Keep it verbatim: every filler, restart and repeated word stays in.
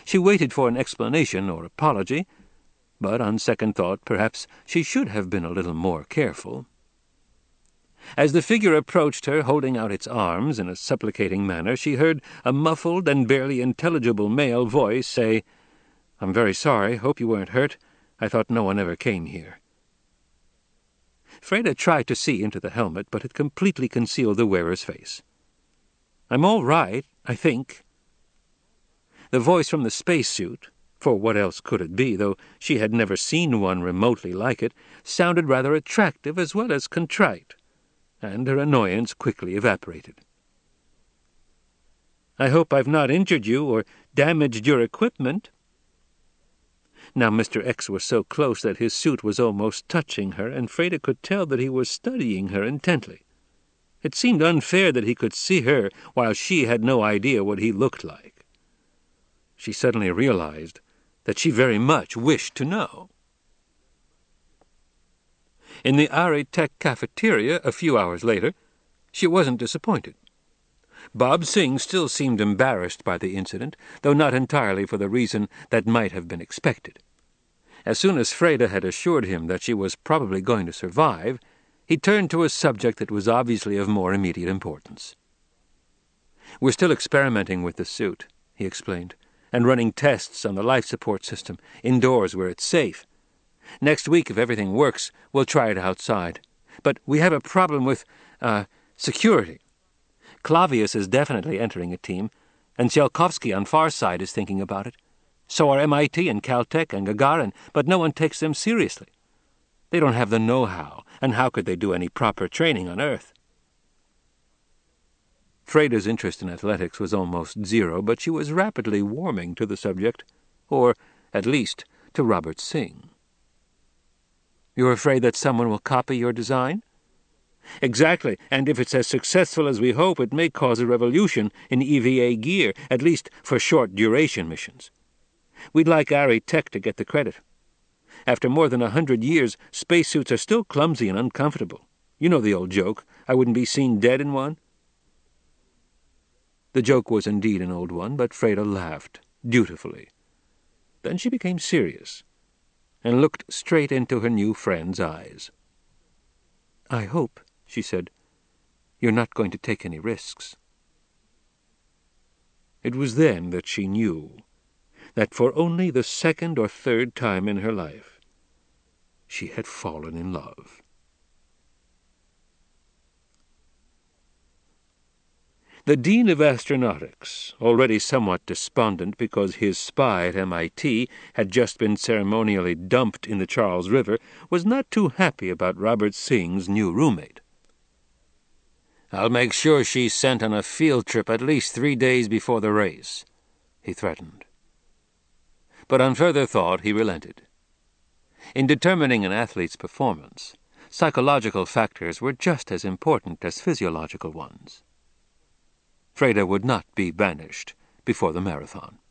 She waited for an explanation or apology, but on second thought perhaps she should have been a little more careful. As the figure approached her, holding out its arms in a supplicating manner, she heard a muffled and barely intelligible male voice say, "I'm very sorry. Hope you weren't hurt. I thought no one ever came here." Freda tried to see into the helmet, but it completely concealed the wearer's face. "I'm all right, I think." The voice from the spacesuit, for what else could it be, though she had never seen one remotely like it, sounded rather attractive as well as contrite, and her annoyance quickly evaporated. "I hope I've not injured you or damaged your equipment." Now Mister X was so close that his suit was almost touching her, and Freda could tell that he was studying her intently. It seemed unfair that he could see her while she had no idea what he looked like. She suddenly realized that she very much wished to know. In the Ari Tech cafeteria a few hours later, she wasn't disappointed. Bob Singh still seemed embarrassed by the incident, though not entirely for the reason that might have been expected. As soon as Freda had assured him that she was probably going to survive, he turned to a subject that was obviously of more immediate importance. "We're still experimenting with the suit," he explained, "and running tests on the life support system, indoors where it's safe. Next week, if everything works, we'll try it outside. But we have a problem with, uh, security. Clavius is definitely entering a team, and Tsiolkovsky on Farside is thinking about it. So are M I T and Caltech and Gagarin, but no one takes them seriously. They don't have the know-how, and how could they do any proper training on Earth?" Freda's interest in athletics was almost zero, but she was rapidly warming to the subject, or, at least, to Robert Singh. "You're afraid that someone will copy your design?" "Exactly, and if it's as successful as we hope, it may cause a revolution in E V A gear, at least for short-duration missions. We'd like Ari Tech to get the credit. After more than a hundred years, spacesuits are still clumsy and uncomfortable. You know the old joke, I wouldn't be seen dead in one." The joke was indeed an old one, but Freda laughed, dutifully. Then she became serious, and looked straight into her new friend's eyes. "I hope," she said, "you're not going to take any risks." It was then that she knew that for only the second or third time in her life she had fallen in love. The Dean of Astronautics, already somewhat despondent because his spy at M I T had just been ceremonially dumped in the Charles River, was not too happy about Robert Singh's new roommate. "I'll make sure she's sent on a field trip at least three days before the race," he threatened. But on further thought he relented. In determining an athlete's performance, psychological factors were just as important as physiological ones. Freda would not be banished before the marathon.